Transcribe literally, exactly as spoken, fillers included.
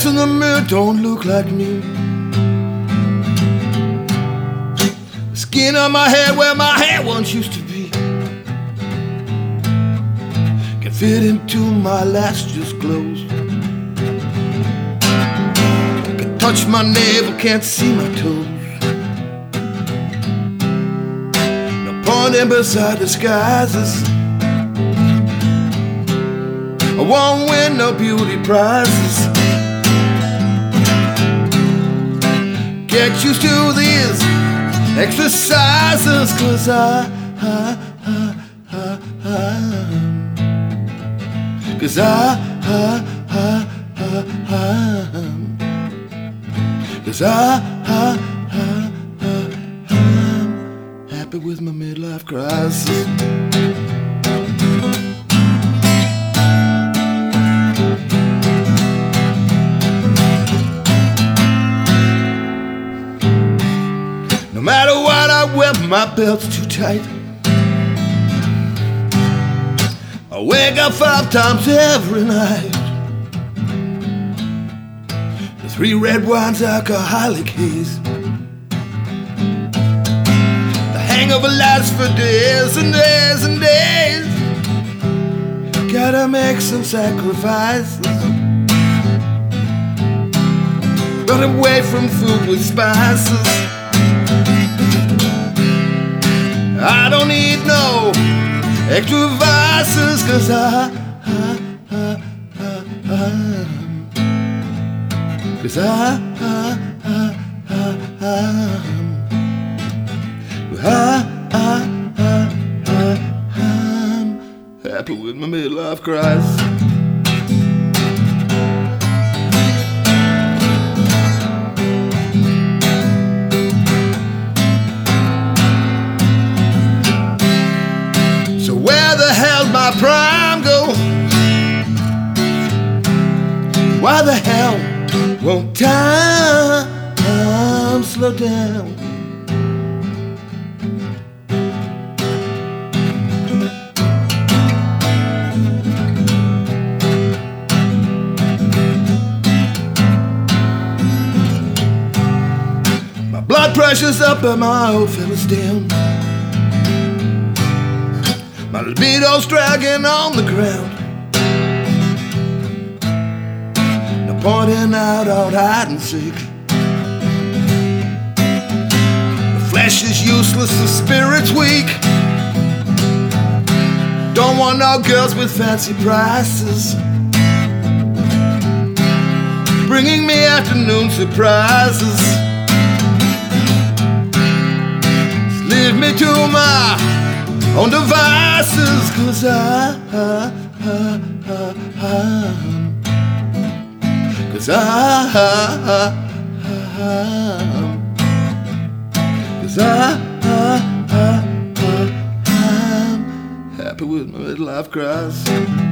in the mirror don't look like me. The skin on my head where my hair once used to be can fit into my lashes close. Can touch my navel, can't see my toes. No point in beside disguises. I won't win no beauty prizes. Get used to these exercises, 'cause I, I, I, I, I, Cause I, I, I, I, I, Cause I, I, I, I, I'm happy with my midlife crisis. No matter what I wear, my belt's too tight. I wake up five times every night. The three red wines, alcoholic haze. The hangover lasts for days and days and days. Gotta make some sacrifices. Run away from food with spices. I don't need no extra vices, 'cause I, I, I, I, I, Cause I, I, I, I, I, I, I, I, I, I'm happy with my midlife crisis. Where the hell my prime go? Why the hell won't time slow down? My blood pressure's up and my old fella's down. My libido's dragging on the ground. No pointing out out hide and seek. The flesh is useless, the spirit's weak. Don't want no girls with fancy prices, bringing me afternoon surprises. Just leave me to my own devices, 'cause I, I, I, I, I, Cause I, I, I, I, Cause I, I, I, I, I'm happy with my midlife crisis.